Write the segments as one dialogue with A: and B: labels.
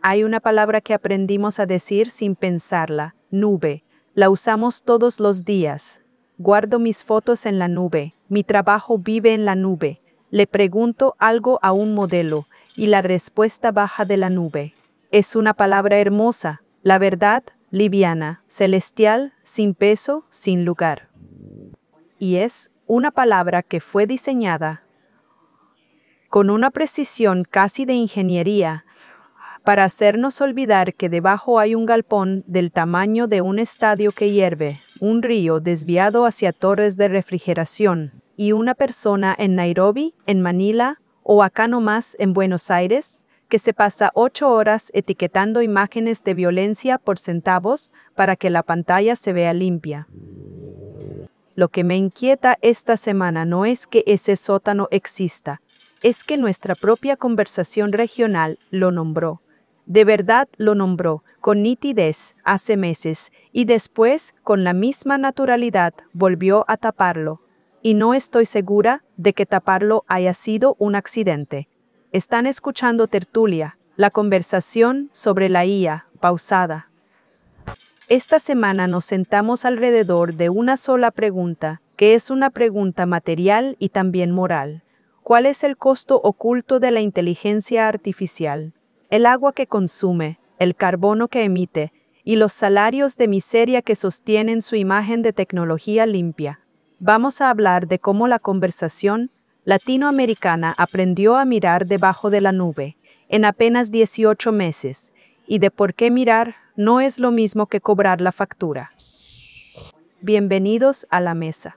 A: Hay una palabra que aprendimos a decir sin pensarla, nube. La usamos todos los días. Guardo mis fotos en la nube. Mi trabajo vive en la nube. Le pregunto algo a un modelo y la respuesta baja de la nube. Es una palabra hermosa, la verdad, liviana, celestial, sin peso, sin lugar. Y es una palabra que fue diseñada con una precisión casi de ingeniería para hacernos olvidar que debajo hay un galpón del tamaño de un estadio que hierve, un río desviado hacia torres de refrigeración, y una persona en Nairobi, en Manila o acá nomás en Buenos Aires, que se pasa 8 horas etiquetando imágenes de violencia por centavos para que la pantalla se vea limpia. Lo que me inquieta esta semana no es que ese sótano exista, es que nuestra propia conversación regional lo nombró. De verdad lo nombró, con nitidez, hace meses, y después, con la misma naturalidad, volvió a taparlo. Y no estoy segura de que taparlo haya sido un accidente. Están escuchando Tertulia, la conversación sobre la IA, pausada. Esta semana nos sentamos alrededor de una sola pregunta, que es una pregunta material y también moral. ¿Cuál es el costo oculto de la inteligencia artificial? El agua que consume, el carbono que emite y los salarios de miseria que sostienen su imagen de tecnología limpia. Vamos a hablar de cómo la conversación latinoamericana aprendió a mirar debajo de la nube en apenas 18 meses y de por qué mirar no es lo mismo que cobrar la factura. Bienvenidos a la mesa.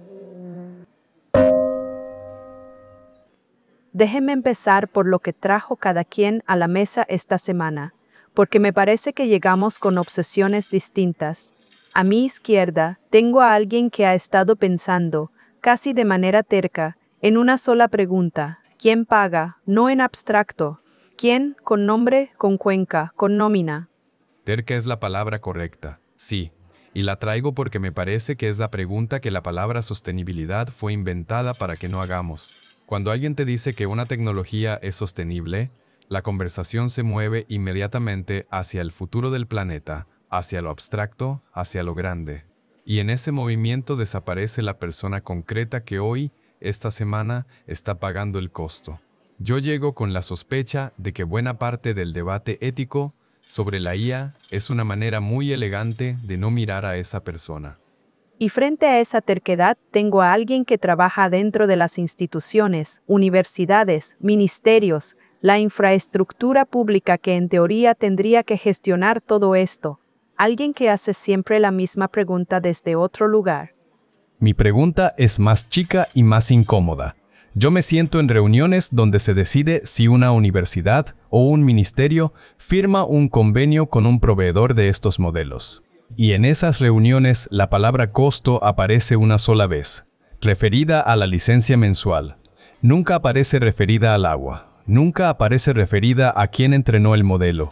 A: Déjenme empezar por lo que trajo cada quien a la mesa esta semana, porque me parece que llegamos con obsesiones distintas. A mi izquierda tengo a alguien que ha estado pensando, casi de manera terca, en una sola pregunta: ¿quién paga? No en abstracto. ¿Quién? Con nombre, con cuenca, con nómina.
B: Terca es la palabra correcta, sí, y la traigo porque me parece que es la pregunta que la palabra sostenibilidad fue inventada para que no hagamos. Cuando alguien te dice que una tecnología es sostenible, la conversación se mueve inmediatamente hacia el futuro del planeta, hacia lo abstracto, hacia lo grande. Y en ese movimiento desaparece la persona concreta que hoy, esta semana, está pagando el costo. Yo llego con la sospecha de que buena parte del debate ético sobre la IA es una manera muy elegante de no mirar a esa persona.
A: Y frente a esa terquedad, tengo a alguien que trabaja dentro de las instituciones, universidades, ministerios, la infraestructura pública que en teoría tendría que gestionar todo esto. Alguien que hace siempre la misma pregunta desde otro lugar.
B: Mi pregunta es más chica y más incómoda. Yo me siento en reuniones donde se decide si una universidad o un ministerio firma un convenio con un proveedor de estos modelos. Y en esas reuniones la palabra costo aparece una sola vez, referida a la licencia mensual. Nunca aparece referida al agua. Nunca aparece referida a quién entrenó el modelo.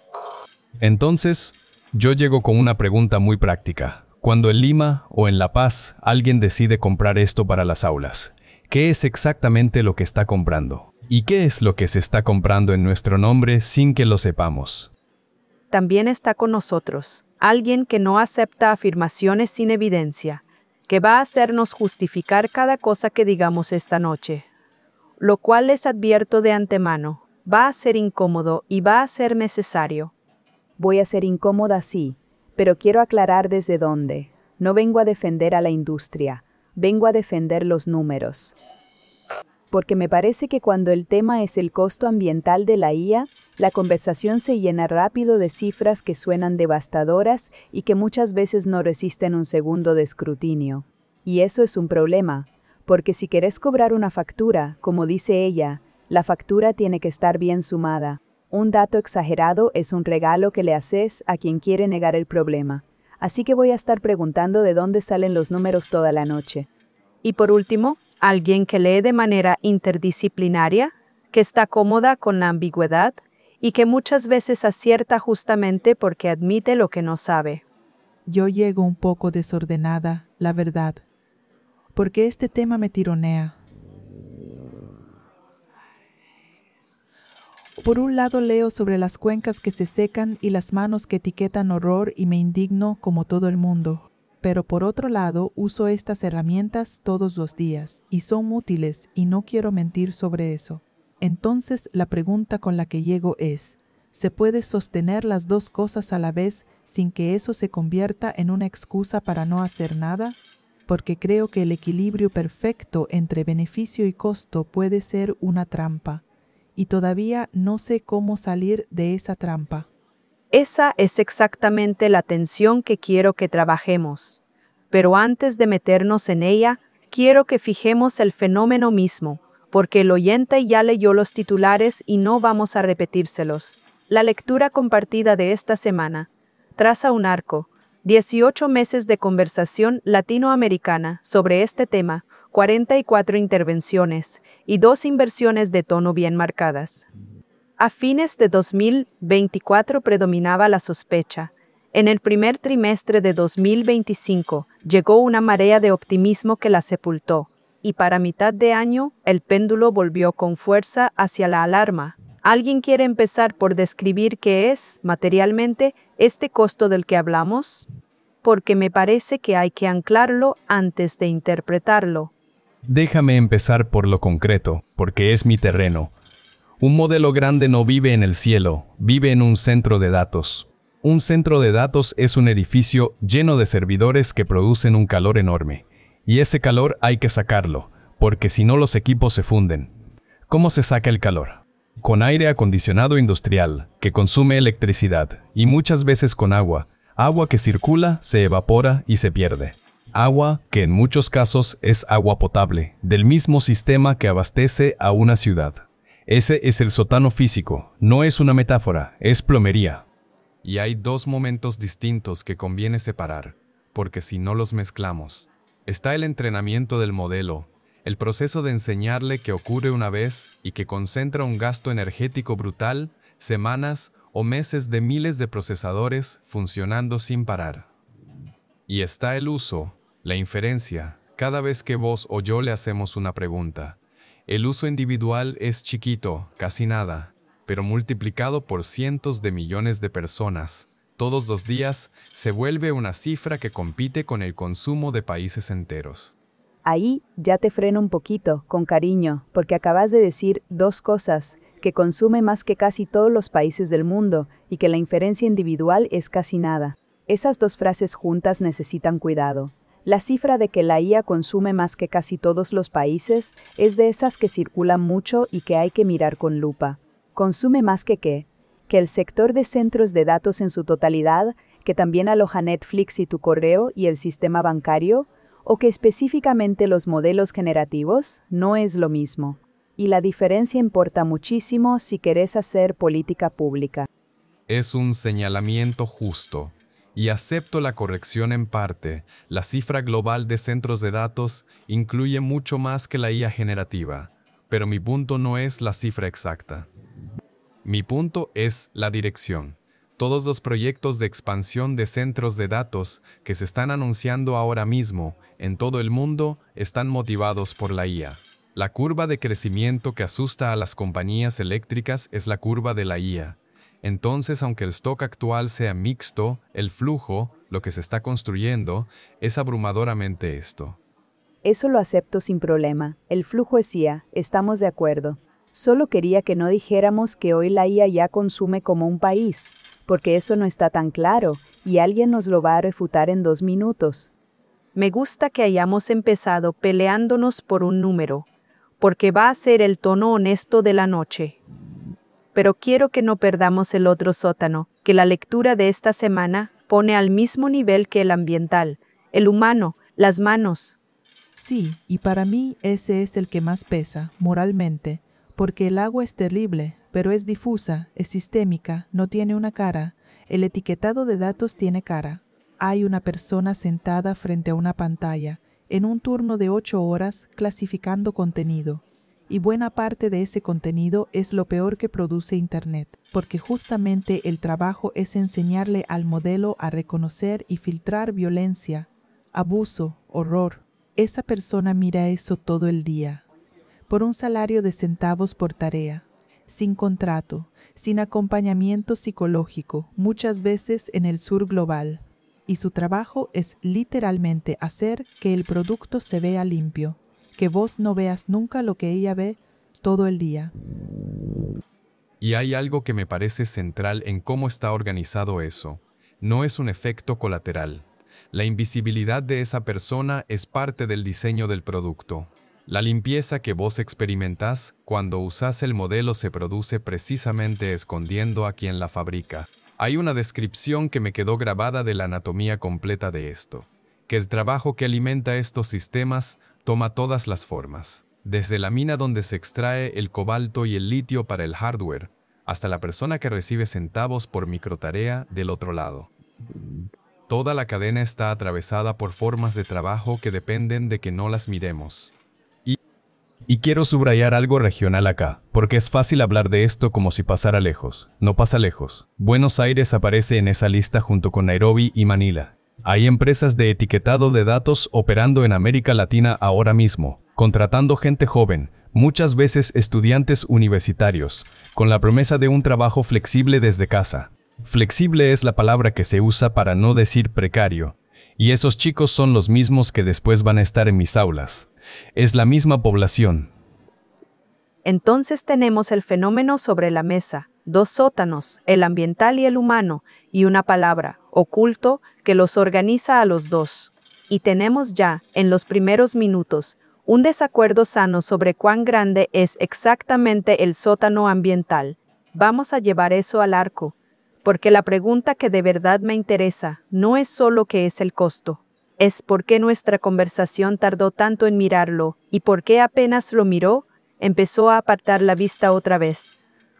B: Entonces, yo llego con una pregunta muy práctica. Cuando en Lima o en La Paz alguien decide comprar esto para las aulas, ¿qué es exactamente lo que está comprando? ¿Y qué es lo que se está comprando en nuestro nombre sin que lo sepamos?
A: También está con nosotros, alguien que no acepta afirmaciones sin evidencia, que va a hacernos justificar cada cosa que digamos esta noche. Lo cual les advierto de antemano, va a ser incómodo y va a ser necesario.
C: Voy a ser incómoda, sí, pero quiero aclarar desde dónde. No vengo a defender a la industria, vengo a defender los números. Porque me parece que cuando el tema es el costo ambiental de la IA, la conversación se llena rápido de cifras que suenan devastadoras y que muchas veces no resisten un segundo de escrutinio. Y eso es un problema, porque si querés cobrar una factura, como dice ella, la factura tiene que estar bien sumada. Un dato exagerado es un regalo que le haces a quien quiere negar el problema. Así que voy a estar preguntando de dónde salen los números toda la noche.
A: Y por último, alguien que lee de manera interdisciplinaria, que está cómoda con la ambigüedad y que muchas veces acierta justamente porque admite lo que no sabe.
D: Yo llego un poco desordenada, la verdad, porque este tema me tironea. Por un lado leo sobre las cuencas que se secan y las manos que etiquetan horror y me indigno como todo el mundo. Pero por otro lado uso estas herramientas todos los días y son útiles y no quiero mentir sobre eso. Entonces la pregunta con la que llego es, ¿se puede sostener las dos cosas a la vez sin que eso se convierta en una excusa para no hacer nada? Porque creo que el equilibrio perfecto entre beneficio y costo puede ser una trampa. Y todavía no sé cómo salir de esa trampa.
A: Esa es exactamente la tensión que quiero que trabajemos. Pero antes de meternos en ella, quiero que fijemos el fenómeno mismo, porque el oyente ya leyó los titulares y no vamos a repetírselos. La lectura compartida de esta semana traza un arco, 18 meses de conversación latinoamericana sobre este tema, 44 intervenciones y 2 inversiones de tono bien marcadas. A fines de 2024 predominaba la sospecha. En el primer trimestre de 2025 llegó una marea de optimismo que la sepultó, y para mitad de año el péndulo volvió con fuerza hacia la alarma. ¿Alguien quiere empezar por describir qué es, materialmente, este costo del que hablamos? Porque me parece que hay que anclarlo antes de interpretarlo.
B: Déjame empezar por lo concreto, porque es mi terreno. Un modelo grande no vive en el cielo, vive en un centro de datos. Un centro de datos es un edificio lleno de servidores que producen un calor enorme. Y ese calor hay que sacarlo, porque si no los equipos se funden. ¿Cómo se saca el calor? Con aire acondicionado industrial, que consume electricidad, y muchas veces con agua. Agua que circula, se evapora y se pierde. Agua que en muchos casos es agua potable, del mismo sistema que abastece a una ciudad. Ese es el sótano físico, no es una metáfora, es plomería. Y hay dos momentos distintos que conviene separar, porque si no los mezclamos. Está el entrenamiento del modelo, el proceso de enseñarle que ocurre una vez y que concentra un gasto energético brutal, semanas o meses de miles de procesadores funcionando sin parar. Y está el uso, la inferencia, cada vez que vos o yo le hacemos una pregunta. El uso individual es chiquito, casi nada, pero multiplicado por cientos de millones de personas, todos los días, se vuelve una cifra que compite con el consumo de países enteros.
C: Ahí ya te freno un poquito, con cariño, porque acabas de decir dos cosas, que consume más que casi todos los países del mundo y que la inferencia individual es casi nada. Esas dos frases juntas necesitan cuidado. La cifra de que la IA consume más que casi todos los países es de esas que circulan mucho y que hay que mirar con lupa. ¿Consume más que qué? ¿Que el sector de centros de datos en su totalidad, que también aloja Netflix y tu correo y el sistema bancario? ¿O que específicamente los modelos generativos? No es lo mismo. Y la diferencia importa muchísimo si querés hacer política pública.
B: Es un señalamiento justo. Y acepto la corrección en parte. La cifra global de centros de datos incluye mucho más que la IA generativa. Pero mi punto no es la cifra exacta. Mi punto es la dirección. Todos los proyectos de expansión de centros de datos que se están anunciando ahora mismo en todo el mundo están motivados por la IA. La curva de crecimiento que asusta a las compañías eléctricas es la curva de la IA. Entonces, aunque el stock actual sea mixto, el flujo, lo que se está construyendo, es abrumadoramente esto.
C: Eso lo acepto sin problema. El flujo es IA, estamos de acuerdo. Solo quería que no dijéramos que hoy la IA ya consume como un país, porque eso no está tan claro, y alguien nos lo va a refutar en 2 minutos.
A: Me gusta que hayamos empezado peleándonos por un número, porque va a ser el tono honesto de la noche. Pero quiero que no perdamos el otro sótano, que la lectura de esta semana pone al mismo nivel que el ambiental, el humano, las manos.
D: Sí, y para mí ese es el que más pesa, moralmente, porque el agua es terrible, pero es difusa, es sistémica, no tiene una cara. El etiquetado de datos tiene cara. Hay una persona sentada frente a una pantalla, en un turno de 8 horas, clasificando contenido. Y buena parte de ese contenido es lo peor que produce Internet, porque justamente el trabajo es enseñarle al modelo a reconocer y filtrar violencia, abuso, horror. Esa persona mira eso todo el día, por un salario de centavos por tarea. sin contrato, sin acompañamiento psicológico, muchas veces en el sur global. Y su trabajo es literalmente hacer que el producto se vea limpio, que vos no veas nunca lo que ella ve todo el día.
B: Y hay algo que me parece central en cómo está organizado eso. No es un efecto colateral. La invisibilidad de esa persona es parte del diseño del producto. La limpieza que vos experimentás cuando usás el modelo se produce precisamente escondiendo a quien la fabrica. Hay una descripción que me quedó grabada de la anatomía completa de esto, que el trabajo que alimenta estos sistemas toma todas las formas, desde la mina donde se extrae el cobalto y el litio para el hardware, hasta la persona que recibe centavos por microtarea del otro lado. Toda la cadena está atravesada por formas de trabajo que dependen de que no las miremos. Y quiero subrayar algo regional acá, porque es fácil hablar de esto como si pasara lejos. No pasa lejos. Buenos Aires aparece en esa lista junto con Nairobi y Manila. Hay empresas de etiquetado de datos operando en América Latina ahora mismo, contratando gente joven, muchas veces estudiantes universitarios, con la promesa de un trabajo flexible desde casa. Flexible es la palabra que se usa para no decir precario, y esos chicos son los mismos que después van a estar en mis aulas. Es la misma población.
A: Entonces tenemos el fenómeno sobre la mesa, dos sótanos, el ambiental y el humano, y una palabra, oculto, que los organiza a los dos. Y tenemos ya, en los primeros minutos, un desacuerdo sano sobre cuán grande es exactamente el sótano ambiental. Vamos a llevar eso al arco, porque la pregunta que de verdad me interesa no es solo qué es el costo. Es por qué nuestra conversación tardó tanto en mirarlo, y por qué apenas lo miró, empezó a apartar la vista otra vez.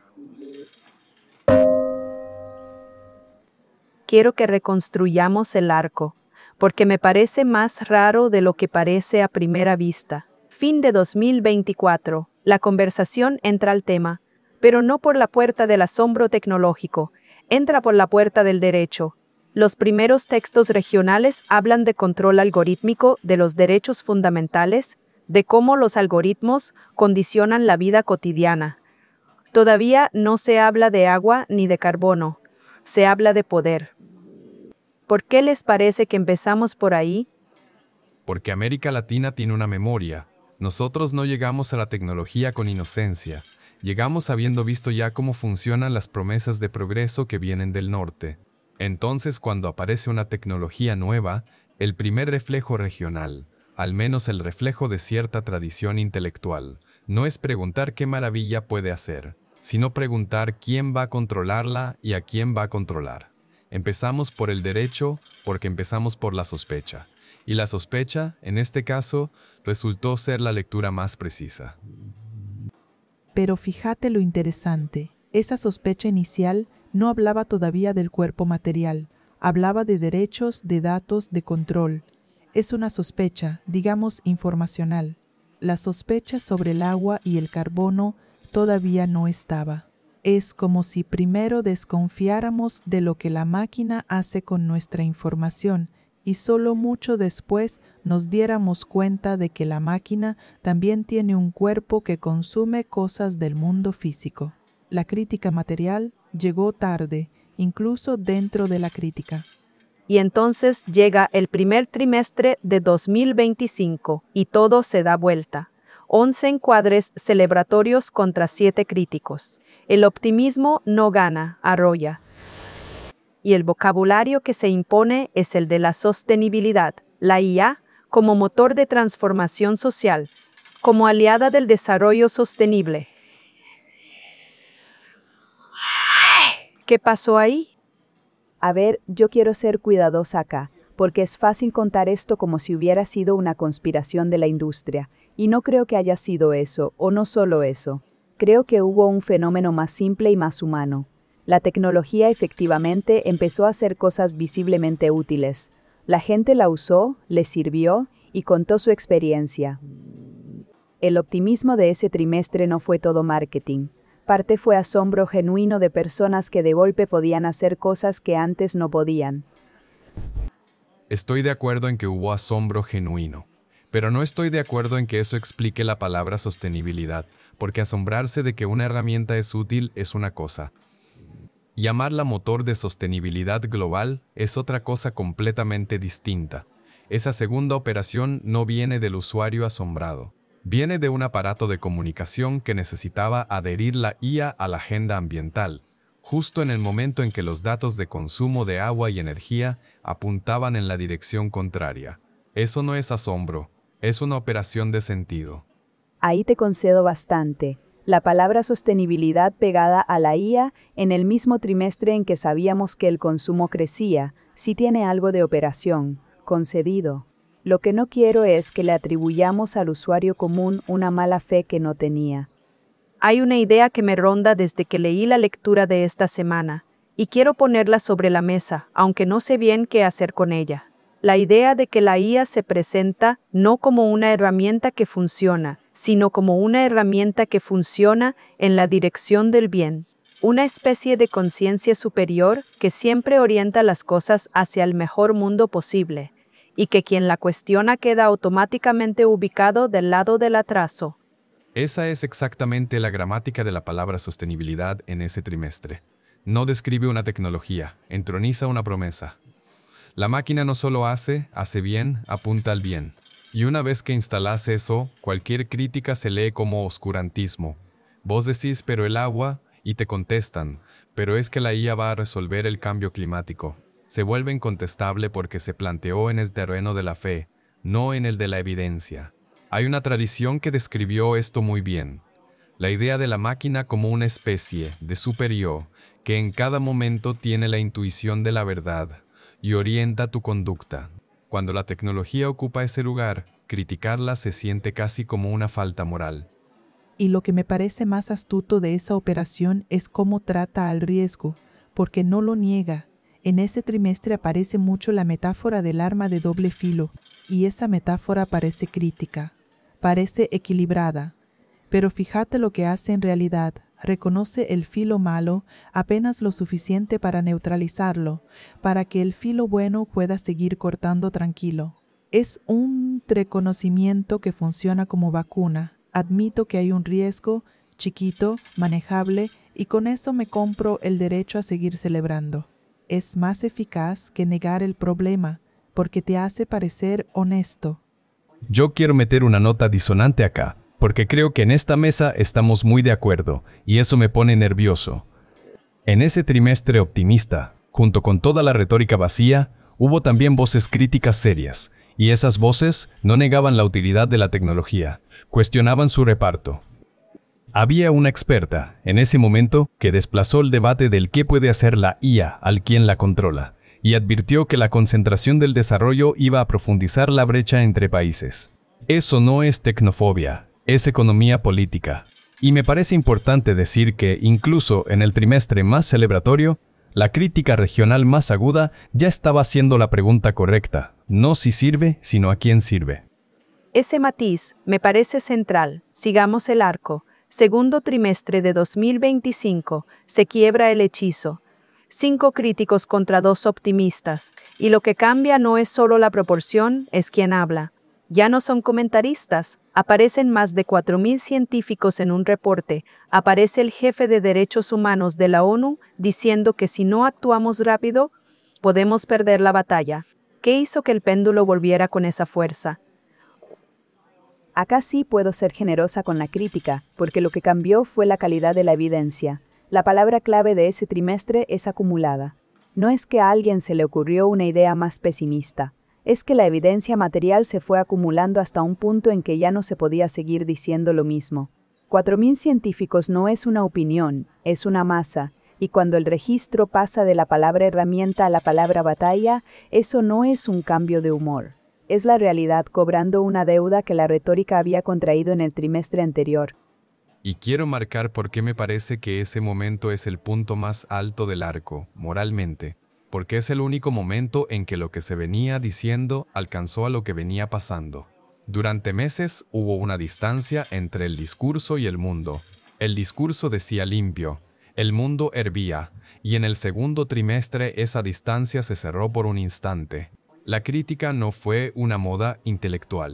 A: Quiero que reconstruyamos el arco, porque me parece más raro de lo que parece a primera vista. Fin de 2024. La conversación entra al tema, pero no por la puerta del asombro tecnológico, entra por la puerta del derecho. Los primeros textos regionales hablan de control algorítmico de los derechos fundamentales, de cómo los algoritmos condicionan la vida cotidiana. Todavía no se habla de agua ni de carbono, se habla de poder. ¿Por qué les parece que empezamos por ahí?
B: Porque América Latina tiene una memoria. Nosotros no llegamos a la tecnología con inocencia. Llegamos habiendo visto ya cómo funcionan las promesas de progreso que vienen del norte. Entonces, cuando aparece una tecnología nueva, el primer reflejo regional, al menos el reflejo de cierta tradición intelectual, no es preguntar qué maravilla puede hacer, sino preguntar quién va a controlarla y a quién va a controlar. Empezamos por el derecho porque empezamos por la sospecha, y la sospecha, en este caso, resultó ser la lectura más precisa.
D: Pero fíjate lo interesante, esa sospecha inicial no hablaba todavía del cuerpo material, hablaba de derechos, de datos, de control. Es una sospecha, digamos, informacional. La sospecha sobre el agua y el carbono todavía no estaba. Es como si primero desconfiáramos de lo que la máquina hace con nuestra información y solo mucho después nos diéramos cuenta de que la máquina también tiene un cuerpo que consume cosas del mundo físico. La crítica material llegó tarde, incluso dentro de la crítica.
A: Y entonces llega el primer trimestre de 2025 y todo se da vuelta. 11 encuadres celebratorios contra 7 críticos. El optimismo no gana, arrolla. Y el vocabulario que se impone es el de la sostenibilidad, la IA como motor de transformación social, como aliada del desarrollo sostenible. ¿Qué pasó ahí?
C: A ver, yo quiero ser cuidadosa acá, porque es fácil contar esto como si hubiera sido una conspiración de la industria, y no creo que haya sido eso, o no solo eso. Creo que hubo un fenómeno más simple y más humano. La tecnología efectivamente empezó a hacer cosas visiblemente útiles. La gente la usó, le sirvió y contó su experiencia. El optimismo de ese trimestre no fue todo marketing. Parte fue asombro genuino de personas que de golpe podían hacer cosas que antes no podían.
B: Estoy de acuerdo en que hubo asombro genuino, pero no estoy de acuerdo en que eso explique la palabra sostenibilidad, porque asombrarse de que una herramienta es útil es una cosa. Llamarla motor de sostenibilidad global es otra cosa completamente distinta. Esa segunda operación no viene del usuario asombrado. Viene de un aparato de comunicación que necesitaba adherir la IA a la agenda ambiental, justo en el momento en que los datos de consumo de agua y energía apuntaban en la dirección contraria. Eso no es asombro, es una operación de sentido.
C: Ahí te concedo bastante. La palabra sostenibilidad pegada a la IA en el mismo trimestre en que sabíamos que el consumo crecía, sí tiene algo de operación, concedido. Lo que no quiero es que le atribuyamos al usuario común una mala fe que no tenía.
A: Hay una idea que me ronda desde que leí la lectura de esta semana, y quiero ponerla sobre la mesa, aunque no sé bien qué hacer con ella. La idea de que la IA se presenta no como una herramienta que funciona, sino como una herramienta que funciona en la dirección del bien. Una especie de conciencia superior que siempre orienta las cosas hacia el mejor mundo posible, y que quien la cuestiona queda automáticamente ubicado del lado del atraso.
B: Esa es exactamente la gramática de la palabra sostenibilidad en ese trimestre. No describe una tecnología, entroniza una promesa. La máquina no solo hace bien, apunta al bien. Y una vez que instalas eso, cualquier crítica se lee como oscurantismo. Vos decís, pero el agua, y te contestan, pero es que la IA va a resolver el cambio climático. Se vuelve incontestable porque se planteó en el terreno de la fe, no en el de la evidencia. Hay una tradición que describió esto muy bien. La idea de la máquina como una especie de super-yo que en cada momento tiene la intuición de la verdad y orienta tu conducta. Cuando la tecnología ocupa ese lugar, criticarla se siente casi como una falta moral.
D: Y lo que me parece más astuto de esa operación es cómo trata al riesgo, porque no lo niega. En ese trimestre aparece mucho la metáfora del arma de doble filo, y esa metáfora parece crítica, parece equilibrada. Pero fíjate lo que hace en realidad. Reconoce el filo malo apenas lo suficiente para neutralizarlo, para que el filo bueno pueda seguir cortando tranquilo. Es un reconocimiento que funciona como vacuna. Admito que hay un riesgo, chiquito, manejable, y con eso me compro el derecho a seguir celebrando. Es más eficaz que negar el problema, porque te hace parecer honesto.
B: Yo quiero meter una nota disonante acá, porque creo que en esta mesa estamos muy de acuerdo, y eso me pone nervioso. En ese trimestre optimista, junto con toda la retórica vacía, hubo también voces críticas serias, y esas voces no negaban la utilidad de la tecnología, cuestionaban su reparto. Había una experta, en ese momento, que desplazó el debate del qué puede hacer la IA al quien la controla, y advirtió que la concentración del desarrollo iba a profundizar la brecha entre países. Eso no es tecnofobia, es economía política. Y me parece importante decir que, incluso en el trimestre más celebratorio, la crítica regional más aguda ya estaba haciendo la pregunta correcta, no si sirve, sino a quién sirve.
A: Ese matiz me parece central. Sigamos el arco. Segundo trimestre de 2025, se quiebra el hechizo. 5 críticos contra 2 optimistas, y lo que cambia no es solo la proporción, es quien habla. Ya no son comentaristas, aparecen más de 4.000 científicos en un reporte, aparece el jefe de derechos humanos de la ONU diciendo que si no actuamos rápido, podemos perder la batalla. ¿Qué hizo que el péndulo volviera con esa fuerza?
C: Acá sí puedo ser generosa con la crítica, porque lo que cambió fue la calidad de la evidencia. La palabra clave de ese trimestre es acumulada. No es que a alguien se le ocurrió una idea más pesimista. Es que la evidencia material se fue acumulando hasta un punto en que ya no se podía seguir diciendo lo mismo. 4.000 científicos no es una opinión, es una masa, y cuando el registro pasa de la palabra herramienta a la palabra batalla, eso no es un cambio de humor. Es la realidad cobrando una deuda que la retórica había contraído en el trimestre anterior.
B: Y quiero marcar por qué me parece que ese momento es el punto más alto del arco, moralmente. Porque es el único momento en que lo que se venía diciendo alcanzó a lo que venía pasando. Durante meses hubo una distancia entre el discurso y el mundo. El discurso decía limpio, el mundo hervía, y en el segundo trimestre esa distancia se cerró por un instante. La crítica no fue una moda intelectual,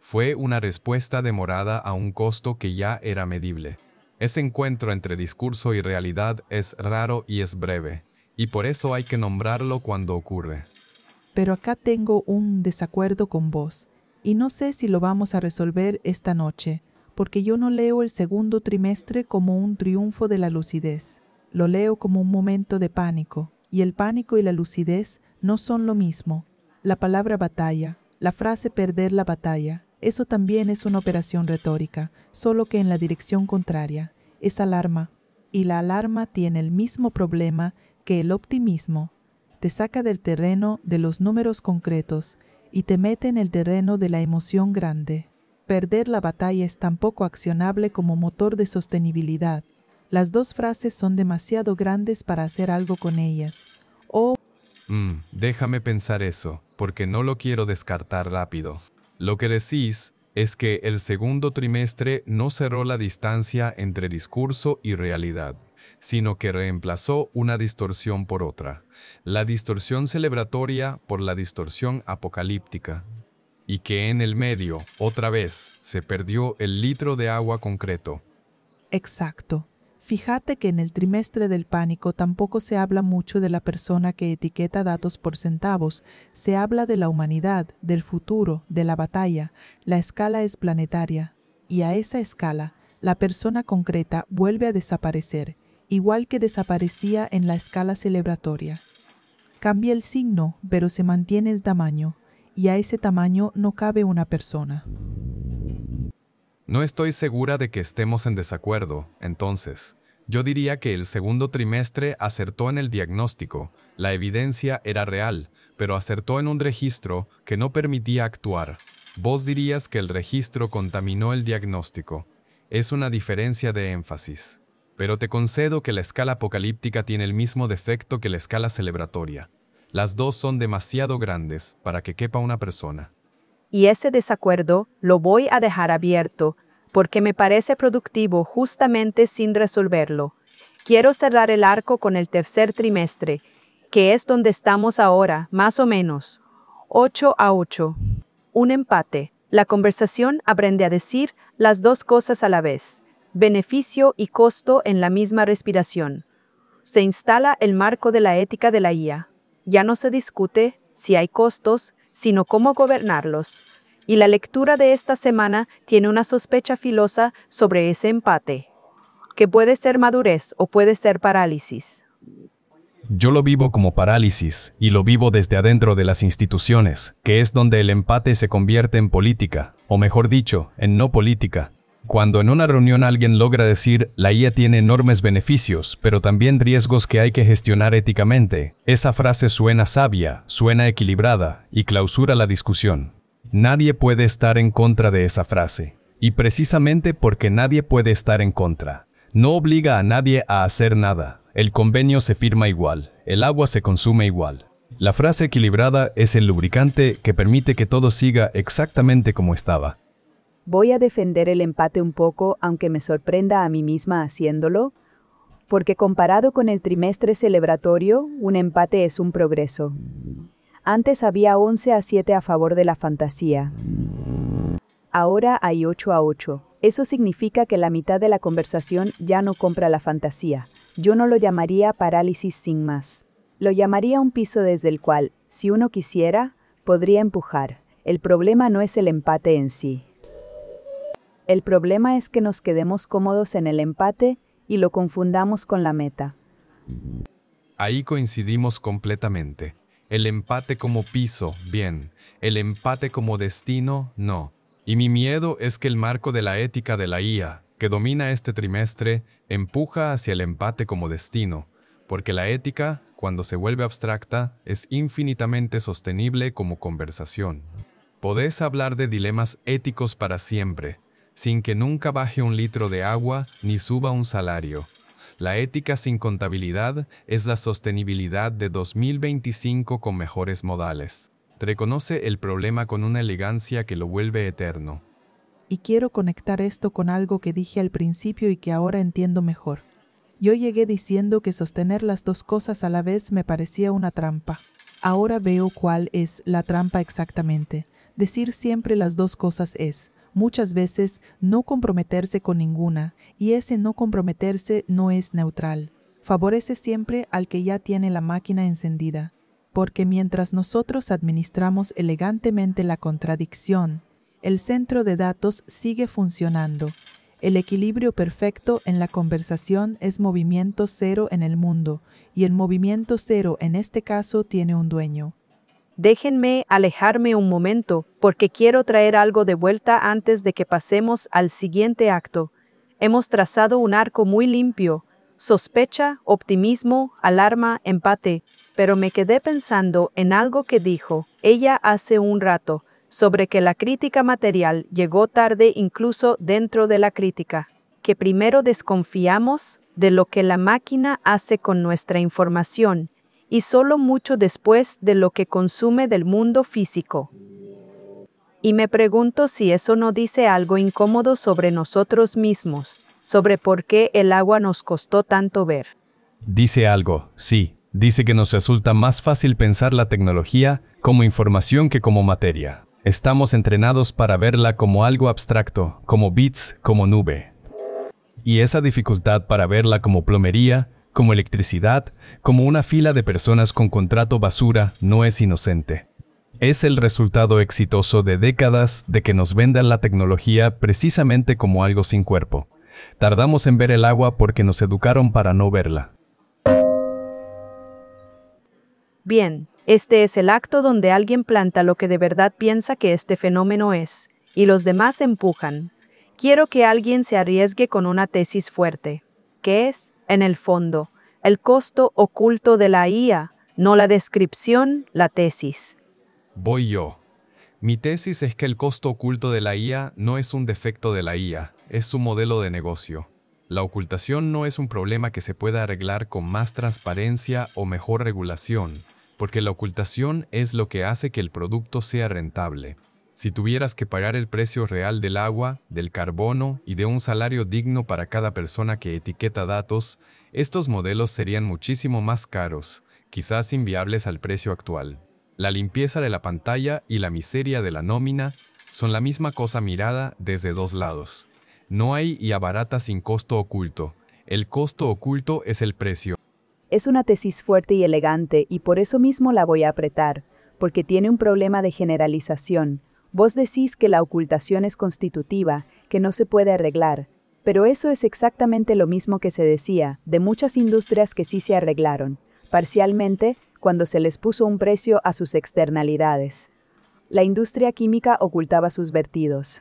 B: Fue una respuesta demorada a un costo que ya era medible. Ese encuentro entre discurso y realidad es raro y es breve, y por eso hay que nombrarlo cuando ocurre.
D: Pero acá tengo un desacuerdo con vos, y no sé si lo vamos a resolver esta noche, porque yo no leo el segundo trimestre como un triunfo de la lucidez. Lo leo como un momento de pánico, y el pánico y la lucidez no son lo mismo. La palabra batalla, la frase perder la batalla, eso también es una operación retórica, solo que en la dirección contraria. Es alarma, y la alarma tiene el mismo problema que el optimismo. Te saca del terreno de los números concretos y te mete en el terreno de la emoción grande. Perder la batalla es tan poco accionable como motor de sostenibilidad. Las dos frases son demasiado grandes para hacer algo con ellas.
B: Déjame pensar eso, porque no lo quiero descartar rápido. Lo que decís es que el segundo trimestre no cerró la distancia entre discurso y realidad, sino que reemplazó una distorsión por otra, la distorsión celebratoria por la distorsión apocalíptica, y que en el medio, otra vez, se perdió el litro de agua concreto.
D: Exacto. Fíjate que en el trimestre del pánico tampoco se habla mucho de la persona que etiqueta datos por centavos. Se habla de la humanidad, del futuro, de la batalla. La escala es planetaria. Y a esa escala, la persona concreta vuelve a desaparecer, igual que desaparecía en la escala celebratoria. Cambia el signo, pero se mantiene el tamaño, y a ese tamaño no cabe una persona.
B: No estoy segura de que estemos en desacuerdo, entonces. Yo diría que el segundo trimestre acertó en el diagnóstico. La evidencia era real, pero acertó en un registro que no permitía actuar. Vos dirías que el registro contaminó el diagnóstico. Es una diferencia de énfasis. Pero te concedo que la escala apocalíptica tiene el mismo defecto que la escala celebratoria. Las dos son demasiado grandes para que quepa una persona.
A: Y ese desacuerdo lo voy a dejar abierto, porque me parece productivo justamente sin resolverlo. Quiero cerrar el arco con el tercer trimestre, que es donde estamos ahora, más o menos. 8-8. Un empate. La conversación aprende a decir las dos cosas a la vez. Beneficio y costo en la misma respiración. Se instala el marco de la ética de la IA. Ya no se discute si hay costos, sino cómo gobernarlos. Y la lectura de esta semana tiene una sospecha filosa sobre ese empate, que puede ser madurez o puede ser parálisis.
B: Yo lo vivo como parálisis, y lo vivo desde adentro de las instituciones, que es donde el empate se convierte en política, o mejor dicho, en no política. Cuando en una reunión alguien logra decir, la IA tiene enormes beneficios, pero también riesgos que hay que gestionar éticamente, esa frase suena sabia, suena equilibrada, y clausura la discusión. Nadie puede estar en contra de esa frase, y precisamente porque nadie puede estar en contra, no obliga a nadie a hacer nada. El convenio se firma igual, el agua se consume igual. La frase equilibrada es el lubricante que permite que todo siga exactamente como estaba.
C: Voy a defender el empate un poco, aunque me sorprenda a mí misma haciéndolo, porque comparado con el trimestre celebratorio, un empate es un progreso. Antes había 11-7 a favor de la fantasía. Ahora hay 8-8. Eso significa que la mitad de la conversación ya no compra la fantasía. Yo no lo llamaría parálisis sin más. Lo llamaría un piso desde el cual, si uno quisiera, podría empujar. El problema no es el empate en sí. El problema es que nos quedemos cómodos en el empate y lo confundamos con la meta.
B: Ahí coincidimos completamente. El empate como piso, bien. El empate como destino, no. Y mi miedo es que el marco de la ética de la IA, que domina este trimestre, empuja hacia el empate como destino, porque la ética, cuando se vuelve abstracta, es infinitamente sostenible como conversación. Podés hablar de dilemas éticos para siempre, sin que nunca baje un litro de agua ni suba un salario. La ética sin contabilidad es la sostenibilidad de 2025 con mejores modales. Reconoce el problema con una elegancia que lo vuelve eterno.
D: Y quiero conectar esto con algo que dije al principio y que ahora entiendo mejor. Yo llegué diciendo que sostener las dos cosas a la vez me parecía una trampa. Ahora veo cuál es la trampa exactamente. Decir siempre las dos cosas es, muchas veces, no comprometerse con ninguna, y ese no comprometerse no es neutral. Favorece siempre al que ya tiene la máquina encendida, porque mientras nosotros administramos elegantemente la contradicción, el centro de datos sigue funcionando. El equilibrio perfecto en la conversación es movimiento cero en el mundo, y el movimiento cero en este caso tiene un dueño.
A: Déjenme alejarme un momento, porque quiero traer algo de vuelta antes de que pasemos al siguiente acto. Hemos trazado un arco muy limpio, sospecha, optimismo, alarma, empate, pero me quedé pensando en algo que dijo ella hace un rato, sobre que la crítica material llegó tarde incluso dentro de la crítica, que primero desconfiamos de lo que la máquina hace con nuestra información, y solo mucho después de lo que consume del mundo físico. Y me pregunto si eso no dice algo incómodo sobre nosotros mismos, sobre por qué el agua nos costó tanto ver.
B: Dice algo, sí. Dice que nos resulta más fácil pensar la tecnología como información que como materia. Estamos entrenados para verla como algo abstracto, como bits, como nube. Y esa dificultad para verla como plomería, como electricidad, como una fila de personas con contrato basura, no es inocente. Es el resultado exitoso de décadas de que nos vendan la tecnología precisamente como algo sin cuerpo. Tardamos en ver el agua porque nos educaron para no verla.
A: Bien, este es el acto donde alguien planta lo que de verdad piensa que este fenómeno es, y los demás empujan. Quiero que alguien se arriesgue con una tesis fuerte, que es, en el fondo, el costo oculto de la IA, no la descripción, la tesis.
B: Voy yo. Mi tesis es que el costo oculto de la IA no es un defecto de la IA, es su modelo de negocio. La ocultación no es un problema que se pueda arreglar con más transparencia o mejor regulación, porque la ocultación es lo que hace que el producto sea rentable. Si tuvieras que pagar el precio real del agua, del carbono y de un salario digno para cada persona que etiqueta datos, estos modelos serían muchísimo más caros, quizás inviables al precio actual. La limpieza de la pantalla y la miseria de la nómina son la misma cosa mirada desde dos lados. No hay IA barata sin costo oculto. El costo oculto es el precio.
C: Es una tesis fuerte y elegante, y por eso mismo la voy a apretar, porque tiene un problema de generalización. Vos decís que la ocultación es constitutiva, que no se puede arreglar, pero eso es exactamente lo mismo que se decía de muchas industrias que sí se arreglaron, parcialmente, cuando se les puso un precio a sus externalidades. La industria química ocultaba sus vertidos.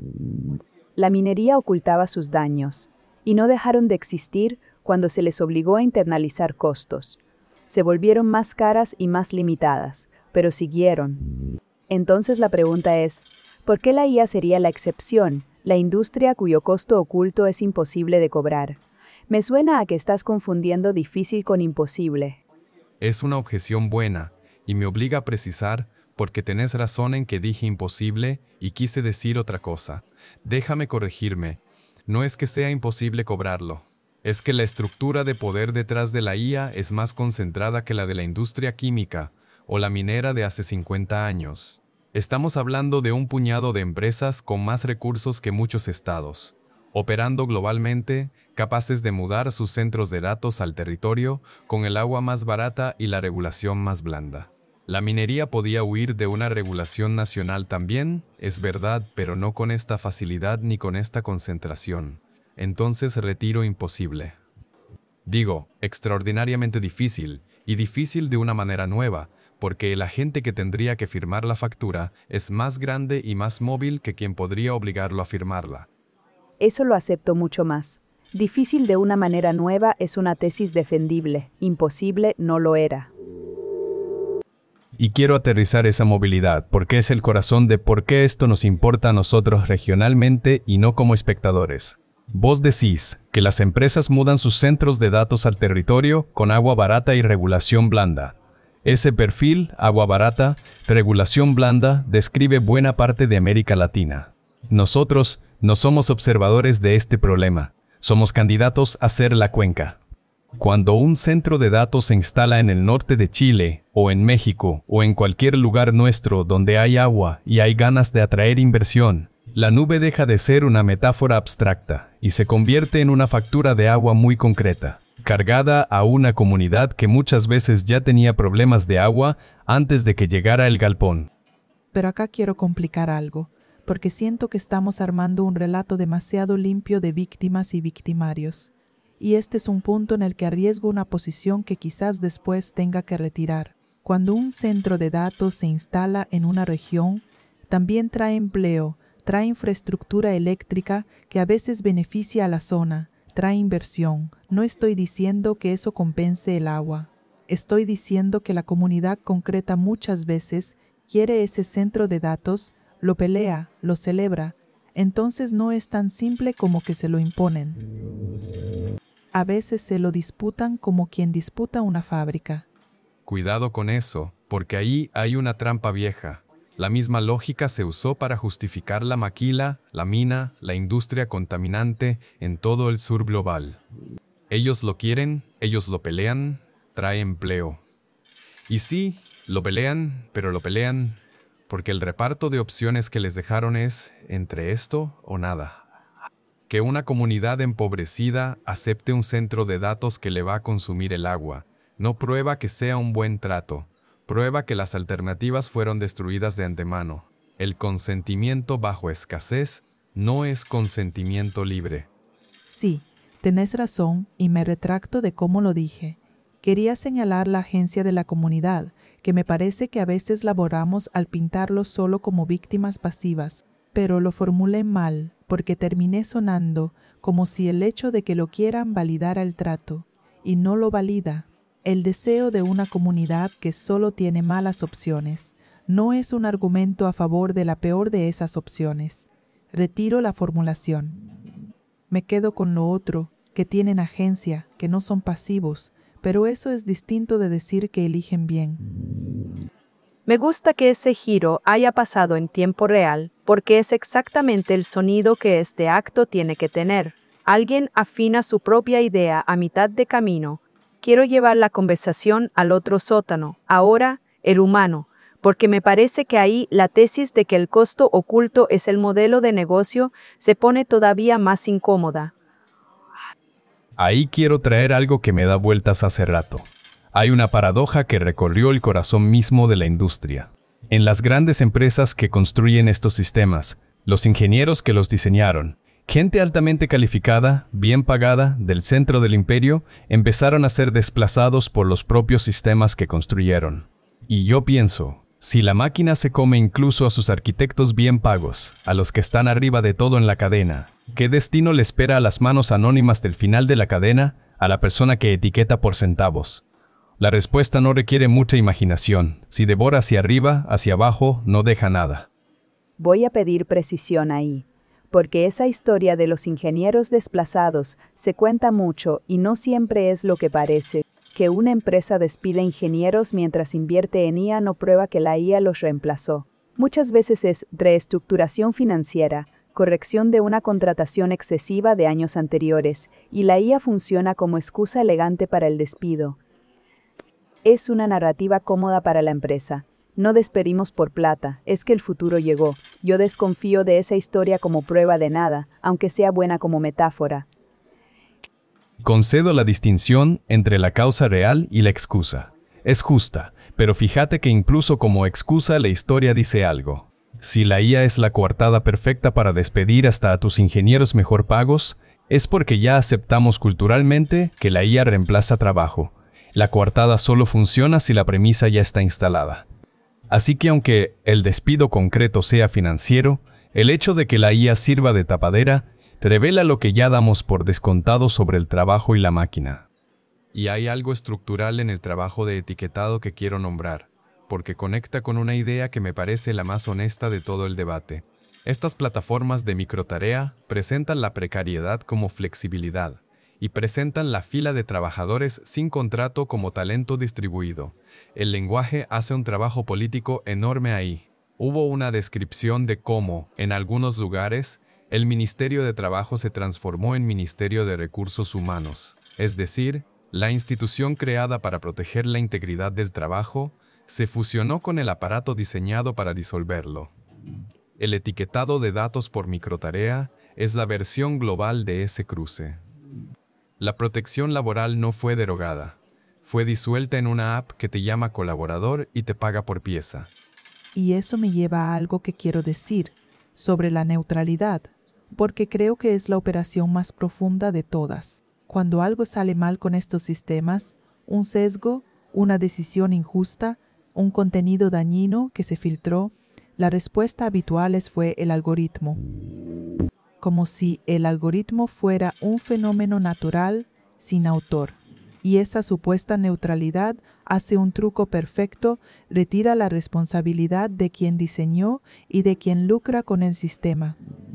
C: La minería ocultaba sus daños, y no dejaron de existir cuando se les obligó a internalizar costos. Se volvieron más caras y más limitadas, pero siguieron. Entonces la pregunta es, ¿por qué la IA sería la excepción, la industria cuyo costo oculto es imposible de cobrar? Me suena a que estás confundiendo difícil con imposible.
B: Es una objeción buena, y me obliga a precisar porque tenés razón en que dije imposible y quise decir otra cosa. Déjame corregirme. No es que sea imposible cobrarlo. Es que la estructura de poder detrás de la IA es más concentrada que la de la industria química o la minera de hace 50 años. Estamos hablando de un puñado de empresas con más recursos que muchos estados, operando globalmente, capaces de mudar sus centros de datos al territorio con el agua más barata y la regulación más blanda. La minería podía huir de una regulación nacional también, es verdad, pero no con esta facilidad ni con esta concentración. Entonces retiro imposible. Digo, extraordinariamente difícil, y difícil de una manera nueva, porque el agente que tendría que firmar la factura es más grande y más móvil que quien podría obligarlo a firmarla.
C: Eso lo acepto mucho más. Difícil de una manera nueva es una tesis defendible, imposible no lo era.
B: Y quiero aterrizar esa movilidad, porque es el corazón de por qué esto nos importa a nosotros regionalmente y no como espectadores. Vos decís que las empresas mudan sus centros de datos al territorio con agua barata y regulación blanda. Ese perfil, agua barata, regulación blanda, describe buena parte de América Latina. Nosotros no somos observadores de este problema, somos candidatos a ser la cuenca. Cuando un centro de datos se instala en el norte de Chile, o en México, o en cualquier lugar nuestro donde hay agua y hay ganas de atraer inversión, la nube deja de ser una metáfora abstracta y se convierte en una factura de agua muy concreta, cargada a una comunidad que muchas veces ya tenía problemas de agua antes de que llegara el galpón.
D: Pero acá quiero complicar algo, porque siento que estamos armando un relato demasiado limpio de víctimas y victimarios. Y este es un punto en el que arriesgo una posición que quizás después tenga que retirar. Cuando un centro de datos se instala en una región, también trae empleo, trae infraestructura eléctrica que a veces beneficia a la zona, trae inversión. No estoy diciendo que eso compense el agua. Estoy diciendo que la comunidad concreta muchas veces quiere ese centro de datos, lo pelea, lo celebra. Entonces no es tan simple como que se lo imponen. A veces se lo disputan como quien disputa una fábrica.
B: Cuidado con eso, porque ahí hay una trampa vieja. La misma lógica se usó para justificar la maquila, la mina, la industria contaminante en todo el sur global. Ellos lo quieren, ellos lo pelean, trae empleo. Y sí, lo pelean, pero lo pelean porque el reparto de opciones que les dejaron es entre esto o nada. Que una comunidad empobrecida acepte un centro de datos que le va a consumir el agua no prueba que sea un buen trato, prueba que las alternativas fueron destruidas de antemano. El consentimiento bajo escasez no es consentimiento libre.
D: Sí, tenés razón y me retracto de cómo lo dije. Quería señalar la agencia de la comunidad, que me parece que a veces laboramos al pintarlos solo como víctimas pasivas, pero lo formulé mal porque terminé sonando como si el hecho de que lo quieran validara el trato, y no lo valida. El deseo de una comunidad que solo tiene malas opciones no es un argumento a favor de la peor de esas opciones. Retiro la formulación. Me quedo con lo otro, que tienen agencia, que no son pasivos, pero eso es distinto de decir que eligen bien.
A: Me gusta que ese giro haya pasado en tiempo real, porque es exactamente el sonido que este acto tiene que tener. Alguien afina su propia idea a mitad de camino. Quiero llevar la conversación al otro sótano, ahora el humano, porque me parece que ahí la tesis de que el costo oculto es el modelo de negocio se pone todavía más incómoda.
B: Ahí quiero traer algo que me da vueltas hace rato. Hay una paradoja que recorrió el corazón mismo de la industria. En las grandes empresas que construyen estos sistemas, los ingenieros que los diseñaron, gente altamente calificada, bien pagada, del centro del imperio, empezaron a ser desplazados por los propios sistemas que construyeron. Y yo pienso, si la máquina se come incluso a sus arquitectos bien pagos, a los que están arriba de todo en la cadena, ¿qué destino le espera a las manos anónimas del final de la cadena, a la persona que etiqueta por centavos? La respuesta no requiere mucha imaginación. Si devora hacia arriba, hacia abajo, no deja nada.
C: Voy a pedir precisión ahí, porque esa historia de los ingenieros desplazados se cuenta mucho y no siempre es lo que parece. Que una empresa despide ingenieros mientras invierte en IA no prueba que la IA los reemplazó. Muchas veces es reestructuración financiera, corrección de una contratación excesiva de años anteriores, y la IA funciona como excusa elegante para el despido. Es una narrativa cómoda para la empresa. No despedimos por plata, es que el futuro llegó. Yo desconfío de esa historia como prueba de nada, aunque sea buena como metáfora.
B: Concedo la distinción entre la causa real y la excusa. Es justa, pero fíjate que incluso como excusa la historia dice algo. Si la IA es la coartada perfecta para despedir hasta a tus ingenieros mejor pagos, es porque ya aceptamos culturalmente que la IA reemplaza trabajo. La coartada solo funciona si la premisa ya está instalada. Así que aunque el despido concreto sea financiero, el hecho de que la IA sirva de tapadera revela lo que ya damos por descontado sobre el trabajo y la máquina. Y hay algo estructural en el trabajo de etiquetado que quiero nombrar, porque conecta con una idea que me parece la más honesta de todo el debate. Estas plataformas de microtarea presentan la precariedad como flexibilidad, y presentan la fila de trabajadores sin contrato como talento distribuido. El lenguaje hace un trabajo político enorme ahí. Hubo una descripción de cómo, en algunos lugares, el Ministerio de Trabajo se transformó en Ministerio de Recursos Humanos, es decir, la institución creada para proteger la integridad del trabajo se fusionó con el aparato diseñado para disolverlo. El etiquetado de datos por microtarea es la versión global de ese cruce. La protección laboral no fue derogada. Fue disuelta en una app que te llama colaborador y te paga por pieza.
D: Y eso me lleva a algo que quiero decir sobre la neutralidad, porque creo que es la operación más profunda de todas. Cuando algo sale mal con estos sistemas, un sesgo, una decisión injusta, un contenido dañino que se filtró, la respuesta habitual fue el algoritmo. Como si el algoritmo fuera un fenómeno natural sin autor. Y esa supuesta neutralidad hace un truco perfecto, retira la responsabilidad de quien diseñó y de quien lucra con el sistema.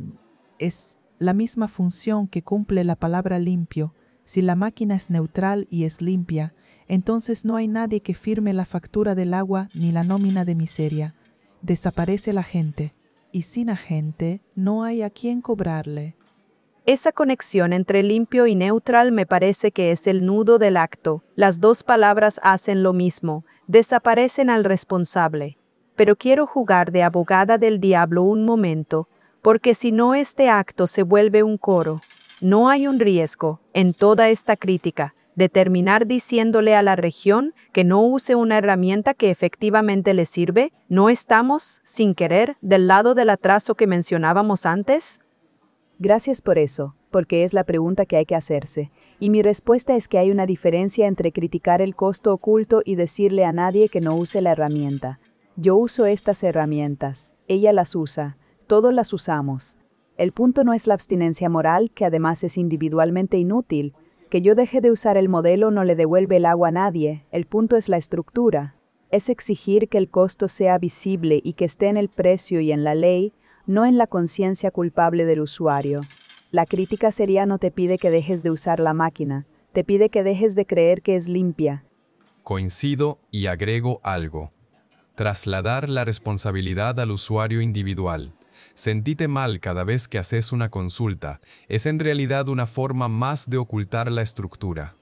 D: Es la misma función que cumple la palabra limpio. Si la máquina es neutral y es limpia, entonces no hay nadie que firme la factura del agua ni la nómina de miseria. Desaparece la gente, y sin agente no hay a quien cobrarle.
A: Esa conexión entre limpio y neutral me parece que es el nudo del acto. Las dos palabras hacen lo mismo, desaparecen al responsable. Pero quiero jugar de abogada del diablo un momento, porque si no este acto se vuelve un coro. No hay un riesgo, en toda esta crítica, de terminar diciéndole a la región que no use una herramienta que efectivamente le sirve. ¿No estamos, sin querer, del lado del atraso que mencionábamos antes?
C: Gracias por eso, porque es la pregunta que hay que hacerse. Y mi respuesta es que hay una diferencia entre criticar el costo oculto y decirle a nadie que no use la herramienta. Yo uso estas herramientas, ella las usa, todos las usamos. El punto no es la abstinencia moral, que además es individualmente inútil. Que yo deje de usar el modelo no le devuelve el agua a nadie, el punto es la estructura. Es exigir que el costo sea visible y que esté en el precio y en la ley, no en la conciencia culpable del usuario. La crítica seria no te pide que dejes de usar la máquina, te pide que dejes de creer que es limpia.
B: Coincido y agrego algo. Trasladar la responsabilidad al usuario individual. Sentíte mal cada vez que haces una consulta es en realidad una forma más de ocultar la estructura.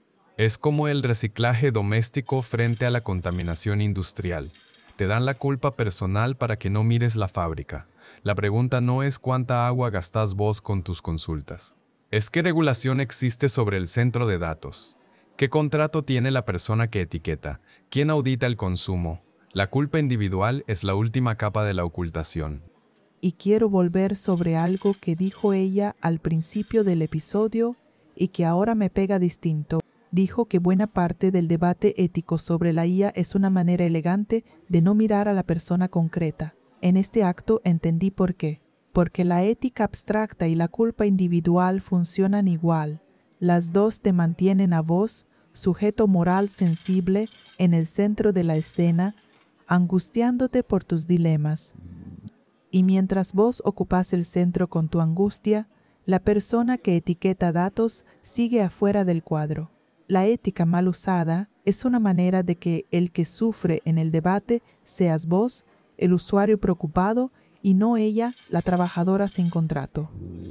B: Es como el reciclaje doméstico frente a la contaminación industrial. Te dan la culpa personal para que no mires la fábrica. La pregunta no es cuánta agua gastas vos con tus consultas. Es qué regulación existe sobre el centro de datos. ¿Qué contrato tiene la persona que etiqueta? ¿Quién audita el consumo? La culpa individual es la última capa de la ocultación.
D: Y quiero volver sobre algo que dijo ella al principio del episodio y que ahora me pega distinto. Dijo que buena parte del debate ético sobre la IA es una manera elegante de no mirar a la persona concreta. En este acto entendí por qué. Porque la ética abstracta y la culpa individual funcionan igual. Las dos te mantienen a vos, sujeto moral sensible, en el centro de la escena, angustiándote por tus dilemas. Y mientras vos ocupás el centro con tu angustia, la persona que etiqueta datos sigue afuera del cuadro. La ética mal usada es una manera de que el que sufre en el debate seas vos, el usuario preocupado, y no ella, la trabajadora sin contrato.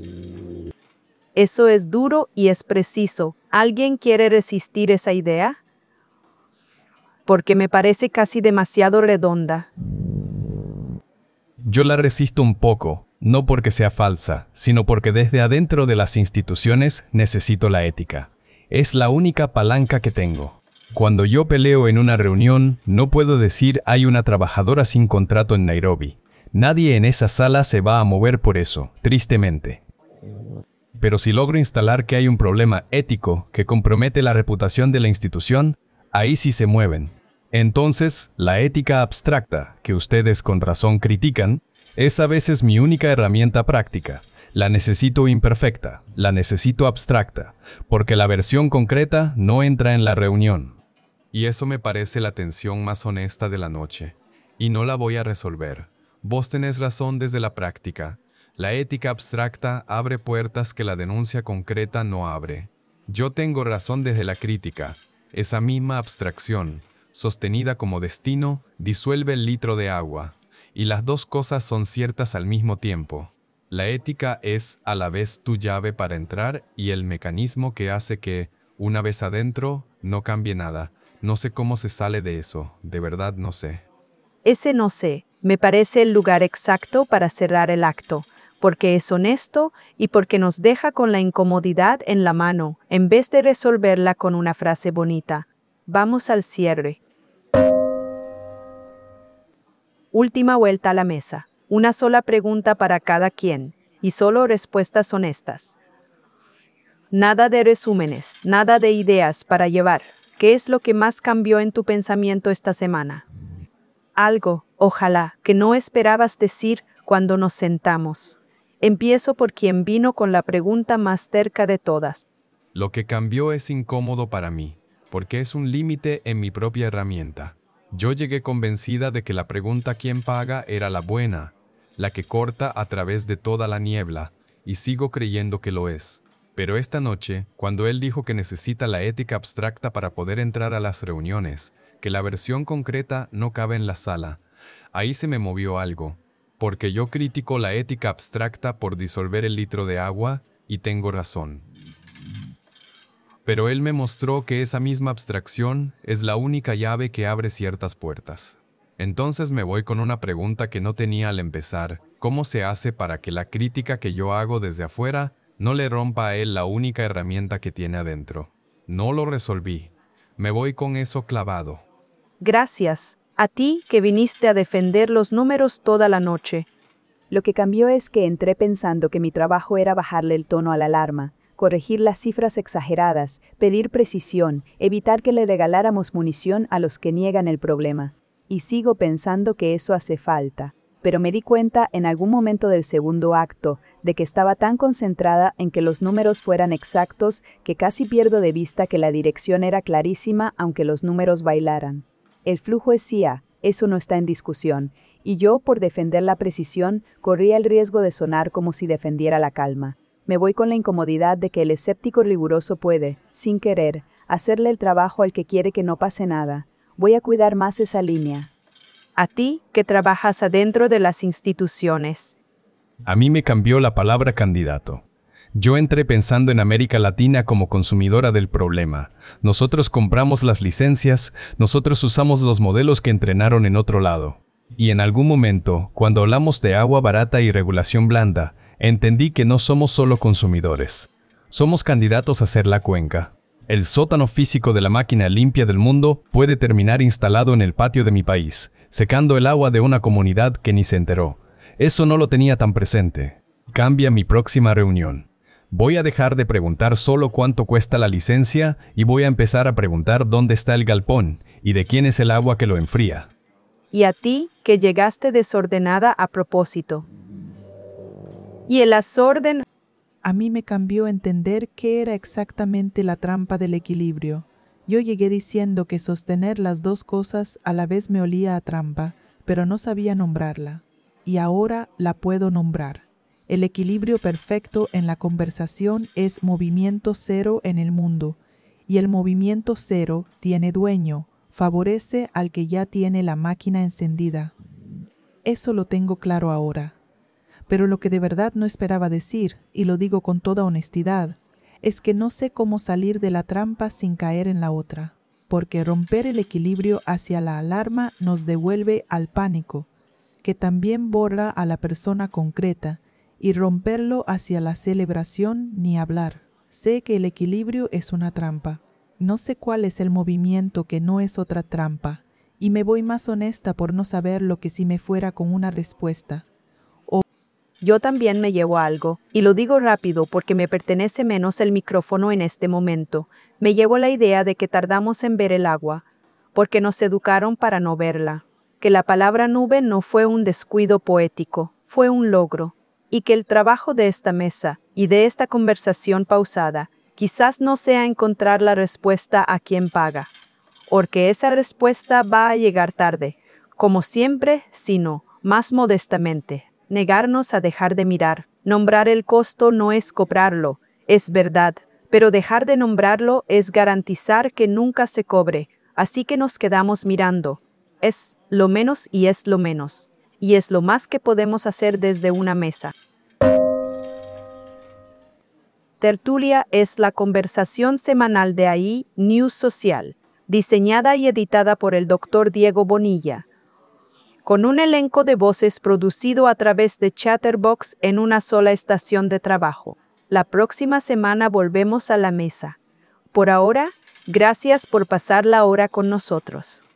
A: Eso es duro y es preciso. ¿Alguien quiere resistir esa idea? Porque me parece casi demasiado redonda.
B: Yo la resisto un poco, no porque sea falsa, sino porque desde adentro de las instituciones necesito la ética. Es la única palanca que tengo. Cuando yo peleo en una reunión, no puedo decir hay una trabajadora sin contrato en Nairobi. Nadie en esa sala se va a mover por eso, tristemente. Pero si logro instalar que hay un problema ético que compromete la reputación de la institución, ahí sí se mueven. Entonces, la ética abstracta, que ustedes con razón critican, es a veces mi única herramienta práctica. La necesito imperfecta, la necesito abstracta, porque la versión concreta no entra en la reunión. Y eso me parece la tensión más honesta de la noche. Y no la voy a resolver. Vos tenés razón desde la práctica. La ética abstracta abre puertas que la denuncia concreta no abre. Yo tengo razón desde la crítica. Esa misma abstracción, sostenida como destino, disuelve el litro de agua. Y las dos cosas son ciertas al mismo tiempo. La ética es a la vez tu llave para entrar y el mecanismo que hace que, una vez adentro, no cambie nada. No sé cómo se sale de eso, de verdad no sé.
A: Ese no sé, me parece el lugar exacto para cerrar el acto, porque es honesto y porque nos deja con la incomodidad en la mano, en vez de resolverla con una frase bonita. Vamos al cierre. Última vuelta a la mesa. Una sola pregunta para cada quien, y solo respuestas honestas. Nada de resúmenes, nada de ideas para llevar. ¿Qué es lo que más cambió en tu pensamiento esta semana? Algo, ojalá, que no esperabas decir cuando nos sentamos. Empiezo por quien vino con la pregunta más cerca de todas.
B: Lo que cambió es incómodo para mí, porque es un límite en mi propia herramienta. Yo llegué convencida de que la pregunta ¿quién paga? Era la buena, la que corta a través de toda la niebla, y sigo creyendo que lo es. Pero esta noche, cuando él dijo que necesita la ética abstracta para poder entrar a las reuniones, que la versión concreta no cabe en la sala, ahí se me movió algo, porque yo critico la ética abstracta por disolver el litro de agua, y tengo razón. Pero él me mostró que esa misma abstracción es la única llave que abre ciertas puertas. Entonces me voy con una pregunta que no tenía al empezar. ¿Cómo se hace para que la crítica que yo hago desde afuera no le rompa a él la única herramienta que tiene adentro? No lo resolví. Me voy con eso clavado.
A: Gracias, a ti que viniste a defender los números toda la noche.
C: Lo que cambió es que entré pensando que mi trabajo era bajarle el tono a la alarma, corregir las cifras exageradas, pedir precisión, evitar que le regaláramos munición a los que niegan el problema. Y sigo pensando que eso hace falta, pero me di cuenta en algún momento del segundo acto de que estaba tan concentrada en que los números fueran exactos que casi pierdo de vista que la dirección era clarísima aunque los números bailaran. El flujo es CIA, eso no está en discusión, y yo, por defender la precisión, corría el riesgo de sonar como si defendiera la calma. Me voy con la incomodidad de que el escéptico riguroso puede, sin querer, hacerle el trabajo al que quiere que no pase nada. Voy a cuidar más esa línea.
A: A ti que trabajas adentro de las instituciones.
B: A mí me cambió la palabra candidato. Yo entré pensando en América Latina como consumidora del problema. Nosotros compramos las licencias, nosotros usamos los modelos que entrenaron en otro lado. Y en algún momento, cuando hablamos de agua barata y regulación blanda, entendí que no somos solo consumidores. Somos candidatos a ser la cuenca. El sótano físico de la máquina limpia del mundo puede terminar instalado en el patio de mi país, secando el agua de una comunidad que ni se enteró. Eso no lo tenía tan presente. Cambia mi próxima reunión. Voy a dejar de preguntar solo cuánto cuesta la licencia y voy a empezar a preguntar dónde está el galpón y de quién es el agua que lo enfría.
A: Y a ti que llegaste desordenada a propósito. Y el desorden.
D: A mí me cambió entender qué era exactamente la trampa del equilibrio. Yo llegué diciendo que sostener las dos cosas a la vez me olía a trampa, pero no sabía nombrarla. Y ahora la puedo nombrar. El equilibrio perfecto en la conversación es movimiento cero en el mundo, y el movimiento cero tiene dueño, favorece al que ya tiene la máquina encendida. Eso lo tengo claro ahora. Pero lo que de verdad no esperaba decir, y lo digo con toda honestidad, es que no sé cómo salir de la trampa sin caer en la otra, porque romper el equilibrio hacia la alarma nos devuelve al pánico, que también borra a la persona concreta, y romperlo hacia la celebración ni hablar. Sé que el equilibrio es una trampa. No sé cuál es el movimiento que no es otra trampa, y me voy más honesta por no saber lo que si me fuera con una respuesta.
A: Yo también me llevo algo, y lo digo rápido porque me pertenece menos el micrófono en este momento. Me llevo la idea de que tardamos en ver el agua, porque nos educaron para no verla. Que la palabra nube no fue un descuido poético, fue un logro. Y que el trabajo de esta mesa y de esta conversación pausada quizás no sea encontrar la respuesta a quién paga, porque esa respuesta va a llegar tarde, como siempre, sino, más modestamente, negarnos a dejar de mirar. Nombrar el costo no es cobrarlo, es verdad, pero dejar de nombrarlo es garantizar que nunca se cobre, así que nos quedamos mirando. Es lo menos y es lo menos. Y es lo más que podemos hacer desde una mesa. Tertulia es la conversación semanal de AI News Social. diseñada y editada por el Dr. Diego Bonilla, con un elenco de voces producido a través de Chatterbox en una sola estación de trabajo. La próxima semana volvemos a la mesa. Por ahora, gracias por pasar la hora con nosotros.